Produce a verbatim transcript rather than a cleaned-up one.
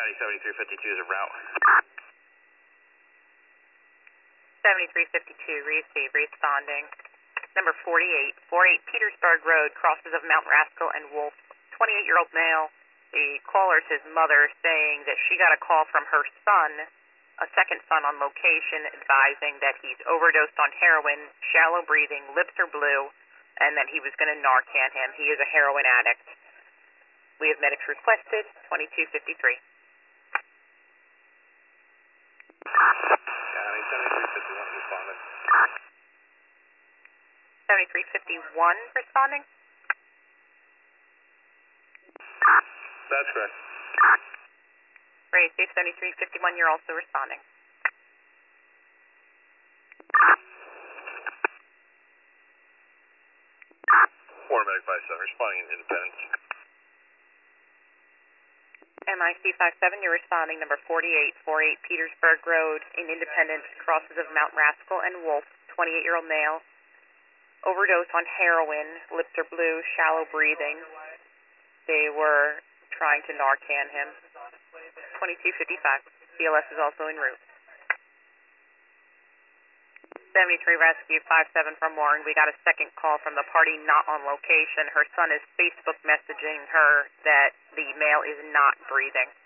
County seventy-three fifty-two is a route. seventy-three fifty-two, receive, responding. Number forty-eight, forty-eight Petersburg Road, crosses of Mount Rascal and Wolf, twenty-eight-year-old male. The caller's his mother saying that she got a call from her son, a second son on location, advising that he's overdosed on heroin, shallow breathing, lips are blue, and that he was going to Narcan him. He is a heroin addict. We have medics requested, twenty-two fifty-three. County seventy-three fifty-one responding. seventy-three fifty-one responding? That's correct. Great, Safe seventy-three fifty-one, you're also responding. Four medic five seven responding in Independence. M I C five seven, you're responding, number forty-eight, forty-eight Petersburg Road in Independence, crosses of Mount Rascal and Wolf, twenty-eight-year-old male, overdose on heroin, lips are blue, shallow breathing. They were trying to Narcan him. twenty-two fifty-five, C L S is also en route. seventy-three Rescue five seven from Warren. We got a second call from the party not on location. Her son is Facebook messaging her that the male is not breathing.